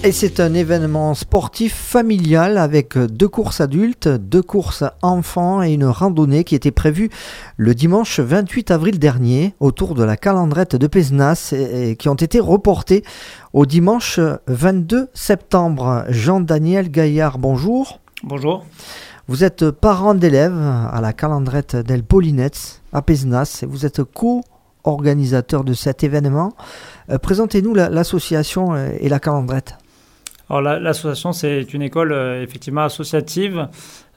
Et c'est un événement sportif familial avec 2 courses adultes, 2 courses enfants et une randonnée qui était prévue le dimanche 28 avril dernier autour de la calandrette de Pézenas et qui ont été reportées au dimanche 22 septembre. Jean-Daniel Gaillard, bonjour. Bonjour. Vous êtes parent d'élèves à la calandrette del Polinets à Pézenas et vous êtes co-organisateur de cet événement. Présentez-nous l'association et la calandrette. Alors l'association, c'est une école effectivement associative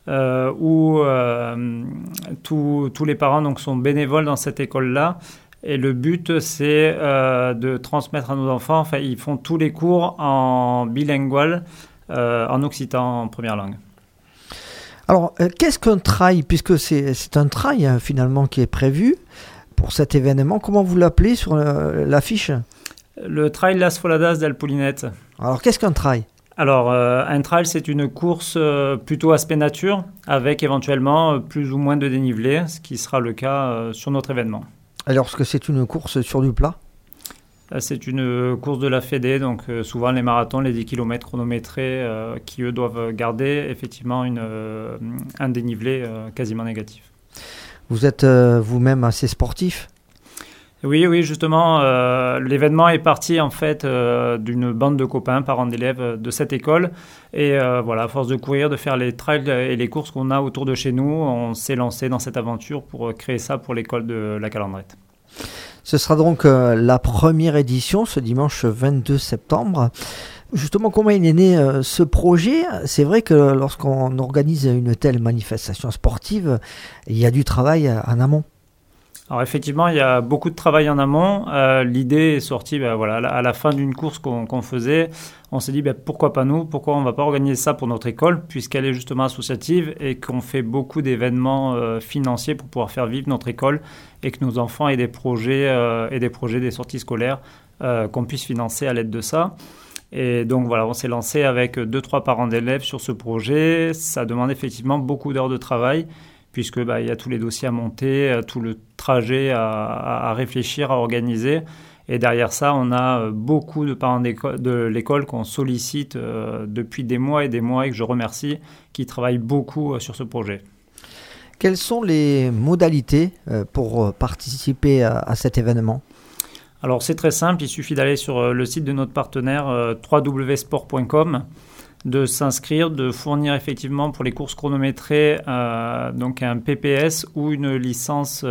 où tous les parents donc, sont bénévoles dans cette école-là. Et le but, c'est de transmettre à nos enfants, enfin, ils font tous les cours en bilingual, en occitan en première langue. Alors, qu'est-ce qu'un trail, puisque c'est un trail finalement qui est prévu pour cet événement, comment vous l'appelez sur l'affiche ? Le Trail Las Foladas del Polinet. Alors, qu'est-ce qu'un trail ? Alors, un trail, c'est une course plutôt aspect nature, avec éventuellement plus ou moins de dénivelé, ce qui sera le cas sur notre événement. Alors, est-ce que c'est une course sur du plat ? C'est une course de la Fédé, donc souvent les marathons, les 10 km chronométrés, qui eux doivent garder effectivement un dénivelé quasiment négatif. Vous êtes vous-même assez sportif ? Oui, justement, l'événement est parti en fait d'une bande de copains, parents d'élèves de cette école. Et voilà, à force de courir, de faire les trails et les courses qu'on a autour de chez nous, on s'est lancé dans cette aventure pour créer ça pour l'école de la Calandrette. Ce sera donc la première édition, ce dimanche 22 septembre. Justement, comment il est né ce projet ? C'est vrai que lorsqu'on organise une telle manifestation sportive, il y a du travail en amont. Alors effectivement, il y a beaucoup de travail en amont. L'idée est sortie à la fin d'une course qu'on faisait. On s'est dit pourquoi pas nous ? Pourquoi on ne va pas organiser ça pour notre école, puisqu'elle est justement associative et qu'on fait beaucoup d'événements financiers pour pouvoir faire vivre notre école et que nos enfants aient des projets, des sorties scolaires qu'on puisse financer à l'aide de ça. Et donc voilà, on s'est lancé avec 2-3 parents d'élèves sur ce projet. Ça demande effectivement beaucoup d'heures de travail, puisque il y a tous les dossiers à monter, tout le trajet à réfléchir, à organiser. Et derrière ça, on a beaucoup de parents de l'école qu'on sollicite depuis des mois et que je remercie, qui travaillent beaucoup sur ce projet. Quelles sont les modalités pour participer à cet événement ? Alors c'est très simple, il suffit d'aller sur le site de notre partenaire www.sport.com, de s'inscrire, de fournir effectivement pour les courses chronométrées donc un PPS ou une licence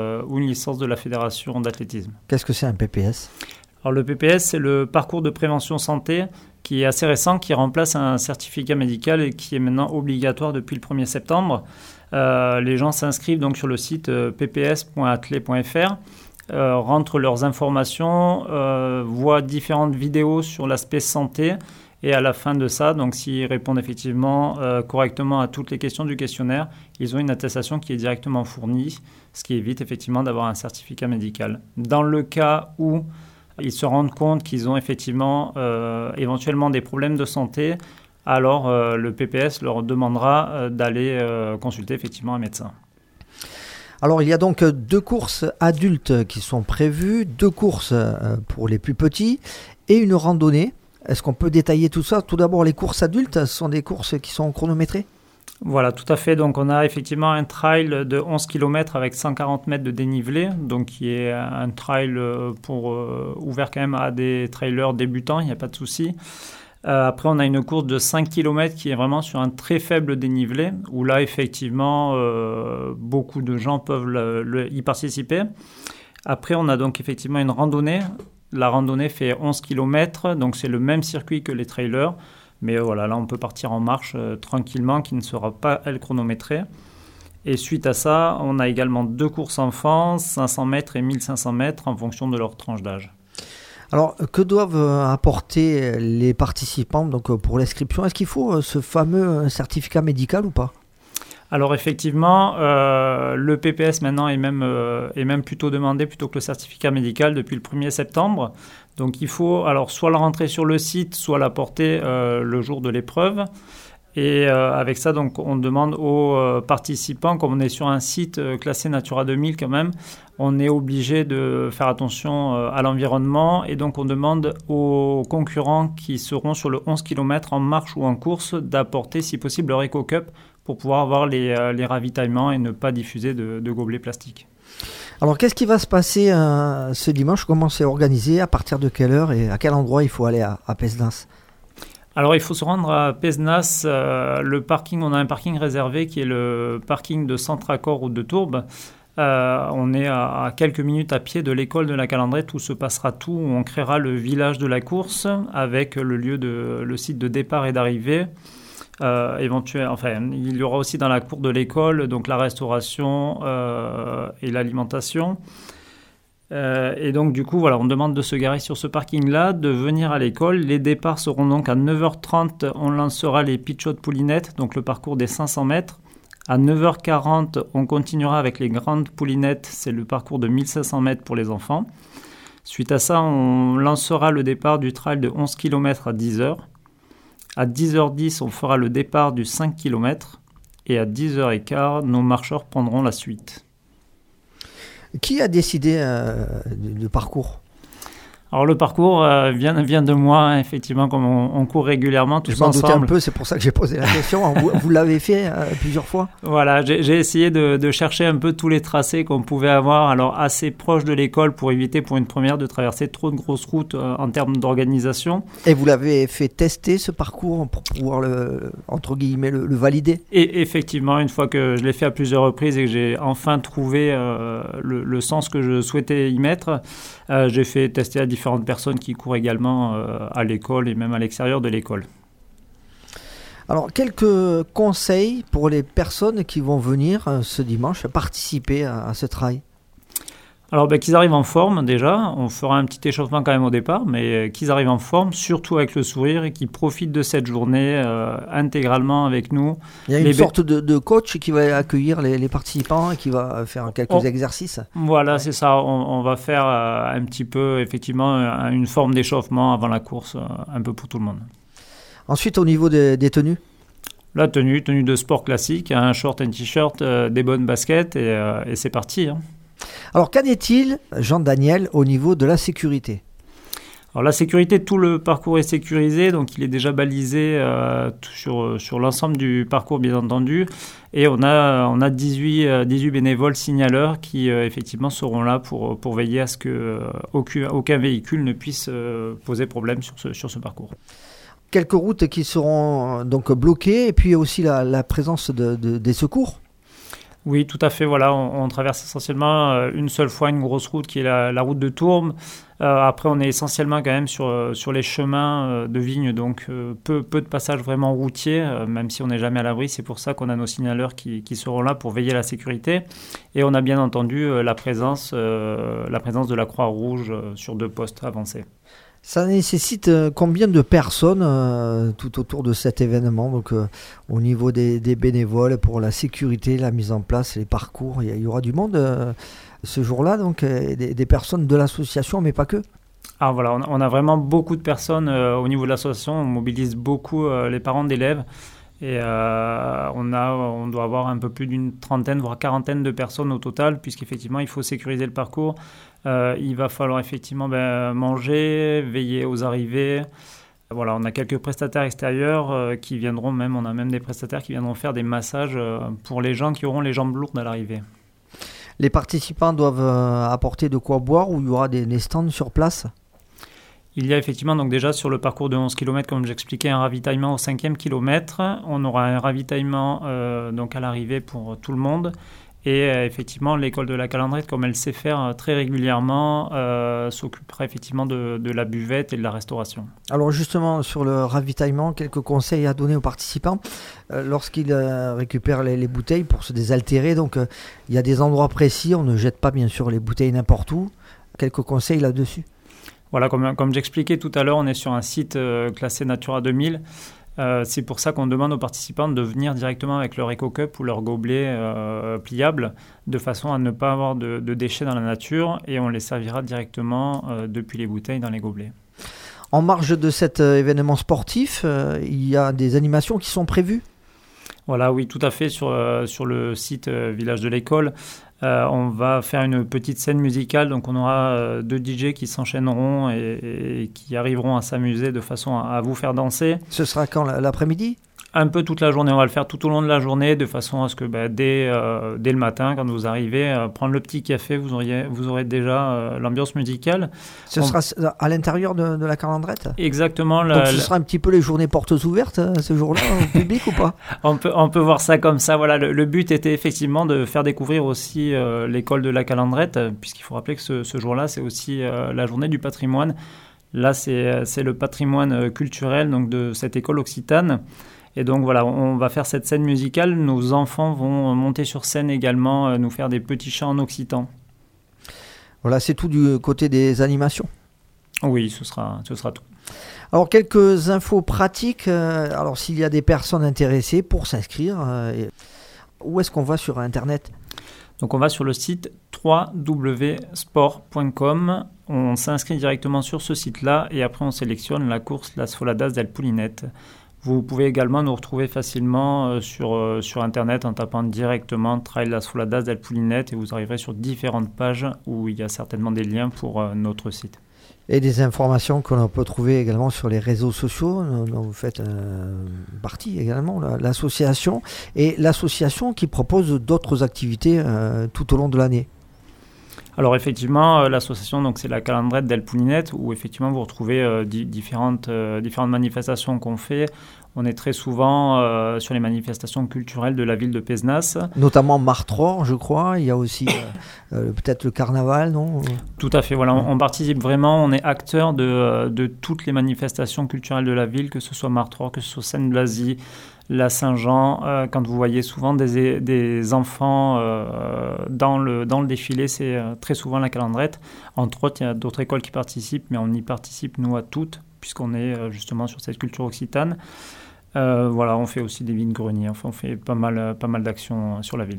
de la Fédération d'athlétisme. Qu'est-ce que c'est un PPS ? Alors le PPS, c'est le parcours de prévention santé qui est assez récent, qui remplace un certificat médical et qui est maintenant obligatoire depuis le 1er septembre. Les gens s'inscrivent donc sur le site pps.athlé.fr, rentrent leurs informations, voient différentes vidéos sur l'aspect santé. Et à la fin de ça, donc s'ils répondent effectivement correctement à toutes les questions du questionnaire, ils ont une attestation qui est directement fournie, ce qui évite effectivement d'avoir un certificat médical. Dans le cas où ils se rendent compte qu'ils ont effectivement éventuellement des problèmes de santé, alors le PPS leur demandera d'aller consulter effectivement un médecin. Alors il y a donc 2 courses adultes qui sont prévues, 2 courses pour les plus petits et une randonnée. Est-ce qu'on peut détailler tout ça ? Tout d'abord, les courses adultes, ce sont des courses qui sont chronométrées ? Voilà, tout à fait. Donc, on a effectivement un trail de 11 km avec 140 mètres de dénivelé, donc qui est un trail ouvert quand même à des trailers débutants, il n'y a pas de souci. Après, on a une course de 5 km qui est vraiment sur un très faible dénivelé, où là, effectivement, beaucoup de gens peuvent y participer. Après, on a donc effectivement une randonnée. La randonnée fait 11 km, donc c'est le même circuit que les trailers. Mais voilà, là, on peut partir en marche tranquillement, qui ne sera pas, elle, chronométrée. Et suite à ça, on a également 2 courses enfants, 500 mètres et 1500 mètres, en fonction de leur tranche d'âge. Alors, que doivent apporter les participants donc, pour l'inscription ? Est-ce qu'il faut ce fameux certificat médical ou pas ? Alors effectivement, le PPS maintenant est même plutôt demandé plutôt que le certificat médical depuis le 1er septembre. Donc il faut alors soit le rentrer sur le site, soit l'apporter le jour de l'épreuve. Et avec ça, donc, on demande aux participants, comme on est sur un site classé Natura 2000 quand même, on est obligé de faire attention à l'environnement. Et donc, on demande aux concurrents qui seront sur le 11 km en marche ou en course d'apporter, si possible, leur Eco-Cup pour pouvoir avoir les ravitaillements et ne pas diffuser de gobelets plastiques. Alors, qu'est-ce qui va se passer ce dimanche? Comment c'est organisé? À partir de quelle heure et à quel endroit il faut aller à Pézenas? Alors, il faut se rendre à Pézenas. Le parking, on a un parking réservé qui est le parking de Centre-Accord route de Tourbe. On est à quelques minutes à pied de l'école de la Calandrette où se passera tout, où on créera le village de la course avec le site de départ et d'arrivée. Il y aura aussi dans la cour de l'école donc la restauration et l'alimentation. Et donc du coup voilà, on demande de se garer sur ce parking-là, de venir à l'école. Les départs seront donc à 9h30, on lancera les pitchots de poulinettes, donc le parcours des 500 mètres. À 9h40, on continuera avec les grandes poulinettes, c'est le parcours de 1500 mètres pour les enfants. Suite à ça, on lancera le départ du trail de 11 km à 10h. À 10h10, on fera le départ du 5 km. Et à 10h15, nos marcheurs prendront la suite. Qui a décidé du parcours? Alors le parcours vient de moi, effectivement, comme on court régulièrement tous ensemble. Je m'en doutais un peu, c'est pour ça que j'ai posé la question. Vous l'avez fait plusieurs fois? Voilà, j'ai essayé de chercher un peu tous les tracés qu'on pouvait avoir, alors assez proches de l'école pour éviter pour une première de traverser trop de grosses routes en termes d'organisation. Et vous l'avez fait tester ce parcours pour pouvoir entre guillemets le valider? Et effectivement, une fois que je l'ai fait à plusieurs reprises et que j'ai enfin trouvé le sens que je souhaitais y mettre, j'ai fait tester à différentes personnes qui courent également à l'école et même à l'extérieur de l'école. Alors, quelques conseils pour les personnes qui vont venir ce dimanche participer à ce trail? Alors, qu'ils arrivent en forme déjà. On fera un petit échauffement quand même au départ, mais qu'ils arrivent en forme, surtout avec le sourire, et qu'ils profitent de cette journée intégralement avec nous. Il y a une sorte de coach qui va accueillir les participants et qui va faire quelques exercices. Voilà, ouais. C'est ça. On va faire un petit peu, effectivement, une forme d'échauffement avant la course, un peu pour tout le monde. Ensuite, au niveau des tenues? La tenue de sport classique, un short, un t-shirt, des bonnes baskets et c'est parti. Hein. Alors, qu'en est-il, Jean-Daniel, au niveau de la sécurité? Alors, la sécurité, tout le parcours est sécurisé, donc il est déjà balisé sur l'ensemble du parcours, bien entendu. Et on a 18 bénévoles signaleurs qui, effectivement, seront là pour veiller à ce qu'aucun véhicule ne puisse poser problème sur ce parcours. Quelques routes qui seront donc bloquées et puis aussi la présence des secours? Oui, tout à fait. Voilà, on traverse essentiellement une seule fois une grosse route qui est la route de Tourbe. Après, on est essentiellement quand même sur les chemins de vigne, donc peu de passages vraiment routiers, même si on n'est jamais à l'abri. C'est pour ça qu'on a nos signaleurs qui seront là pour veiller à la sécurité. Et on a bien entendu la présence de la Croix-Rouge sur 2 postes avancés. Ça nécessite combien de personnes tout autour de cet événement, donc au niveau des bénévoles pour la sécurité, la mise en place, les parcours? Il y aura du monde ce jour-là, donc des personnes de l'association, mais pas que? Ah voilà, on a vraiment beaucoup de personnes au niveau de l'association. On mobilise beaucoup les parents d'élèves. Et on doit avoir un peu plus d'une trentaine, voire quarantaine de personnes au total, puisqu'effectivement, il faut sécuriser le parcours. Il va falloir effectivement manger, veiller aux arrivées. Voilà, on a quelques prestataires extérieurs qui viendront même, on a même des prestataires qui viendront faire des massages pour les gens qui auront les jambes lourdes à l'arrivée. Les participants doivent apporter de quoi boire ou il y aura des stands sur place? Il y a effectivement donc déjà sur le parcours de 11 km, comme j'expliquais, un ravitaillement au 5e kilomètre. On aura un ravitaillement donc à l'arrivée pour tout le monde. Et effectivement, l'école de la Calandrette, comme elle sait faire très régulièrement, s'occupera effectivement de la buvette et de la restauration. Alors justement, sur le ravitaillement, quelques conseils à donner aux participants lorsqu'ils récupèrent les bouteilles pour se désaltérer. Donc il y a des endroits précis, on ne jette pas bien sûr les bouteilles n'importe où. Quelques conseils là-dessus? Voilà, comme j'expliquais tout à l'heure, on est sur un site classé Natura 2000. C'est pour ça qu'on demande aux participants de venir directement avec leur Eco-Cup ou leur gobelet pliable, de façon à ne pas avoir de déchets dans la nature, et on les servira directement depuis les bouteilles dans les gobelets. En marge de cet événement sportif, il y a des animations qui sont prévues? Voilà, oui, tout à fait. Sur le site Village de l'École, on va faire une petite scène musicale. Donc, on aura 2 DJ qui s'enchaîneront et qui arriveront à s'amuser de façon à vous faire danser. Ce sera quand, l'après-midi? Un peu toute la journée. On va le faire tout au long de la journée de façon à ce que dès le matin, quand vous arrivez, prendre le petit café, vous aurez déjà l'ambiance musicale. Ce sera à l'intérieur de la calandrette? Exactement. Donc ce sera un petit peu les journées portes ouvertes ce jour-là au public ou pas? On peut voir ça comme ça. Voilà, le but était effectivement de faire découvrir aussi l'école de la calandrette, puisqu'il faut rappeler que ce jour-là, c'est aussi la journée du patrimoine. Là, c'est le patrimoine culturel donc, de cette école occitane. Et donc voilà, on va faire cette scène musicale. Nos enfants vont monter sur scène également, nous faire des petits chants en occitan. Voilà, c'est tout du côté des animations. Oui, ce sera tout. Alors, quelques infos pratiques. Alors, s'il y a des personnes intéressées pour s'inscrire, où est-ce qu'on va sur Internet? Donc, on va sur le site www.sport.com. On s'inscrit directement sur ce site-là et après, on sélectionne la course Las Foladas del Pulinet. Vous pouvez également nous retrouver facilement sur Internet en tapant directement Trail Las Foladas del Pulinet et vous arriverez sur différentes pages où il y a certainement des liens pour notre site. Et des informations que l'on peut trouver également sur les réseaux sociaux, dont vous faites partie également, l'association, et l'association qui propose d'autres activités tout au long de l'année. Alors effectivement, l'association, donc c'est la Calandrette del Pulinet, où effectivement vous retrouvez différentes manifestations qu'on fait. On est très souvent sur les manifestations culturelles de la ville de Pézenas. Notamment Martror, je crois. Il y a aussi peut-être le carnaval, non? Tout à fait, voilà. On participe vraiment, on est acteur de toutes les manifestations culturelles de la ville, que ce soit Martror, que ce soit Seine-Blazy, la Saint-Jean. Quand vous voyez souvent des enfants dans le défilé, c'est très souvent la Calandrette. Entre autres, il y a d'autres écoles qui participent, mais on y participe, nous, à toutes, puisqu'on est justement sur cette culture occitane. Voilà, on fait aussi des vignes-greniers, enfin, on fait pas mal d'actions sur la ville.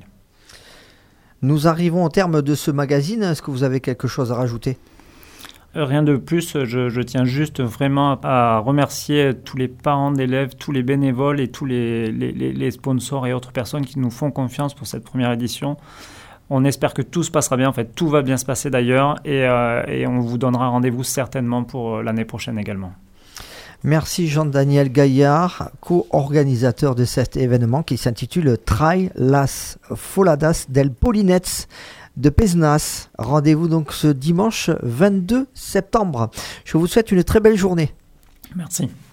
Nous arrivons au terme de ce magazine. Est-ce que vous avez quelque chose à rajouter ? Rien de plus, je tiens juste vraiment à remercier tous les parents d'élèves, tous les bénévoles et tous les sponsors et autres personnes qui nous font confiance pour cette première édition. On espère que tout se passera bien, en fait tout va bien se passer d'ailleurs et on vous donnera rendez-vous certainement pour l'année prochaine également. Merci Jean-Daniel Gaillard, co-organisateur de cet événement qui s'intitule Trail Las Foladas del Pulinet de Pézenas. Rendez-vous donc ce dimanche 22 septembre. Je vous souhaite une très belle journée. Merci.